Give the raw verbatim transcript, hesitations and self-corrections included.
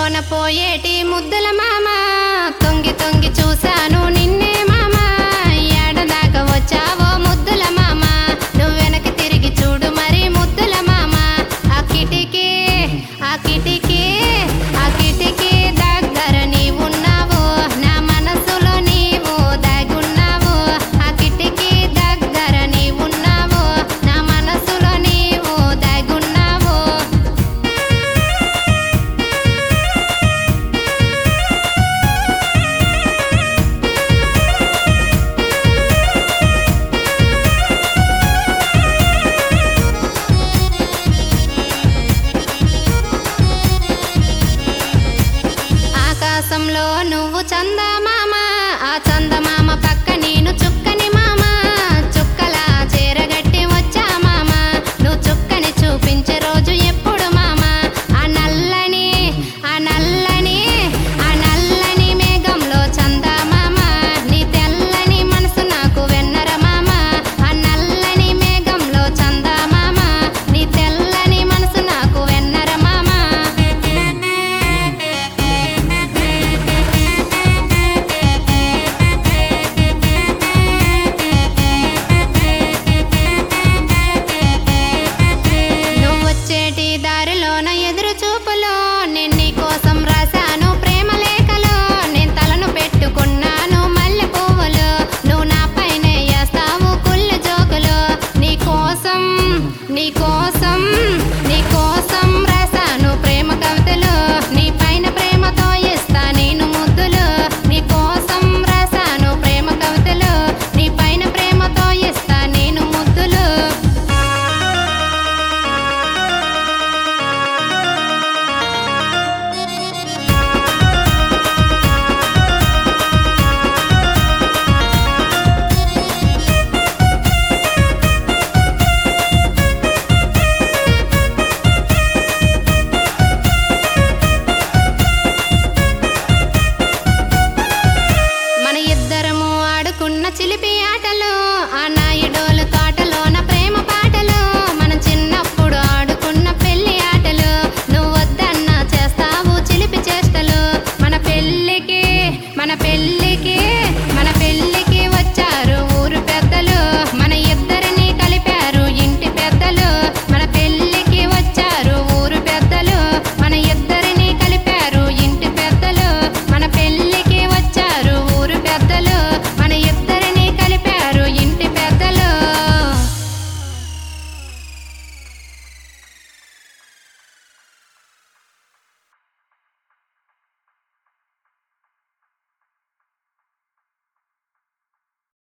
కళ్ళలోన పోయేటి ముద్దుల మామ తొంగి తొంగి చూశాను నిన్నే మామ ఏడదాకా వచ్చావో ముద్దుల మామ నువ్వు వెనక్కి తిరిగి చూడు మరి ముద్దుల మామ ఆ కిటికీ ఆ కిటికీ ఆ కిటికీ దగ్గర నీవున్నావు నా మనసులో నీవు దాగున్నావు ఆ కిటికీ దగ్గర నీవున్నావు నా మనసులో నీవు దాగున్నావు ఆకాశంలో నువ్వు చందమామ ఆ చందమామ